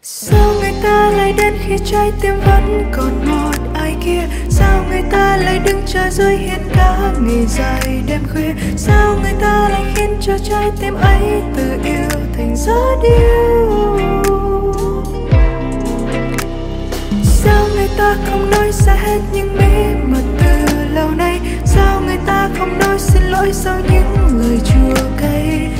Sao người ta lại đến khi trái tim vẫn còn một ai kia? Sao người ta lại đứng chờ dưới hiên cả ngày dài đêm khuya? Sao người ta lại khiến cho trái tim ấy từ yêu thành gió điêu? Sao người ta không nói ra hết những bí mật từ lâu nay? Sao người ta không nói xin lỗi sau những lời chua cay?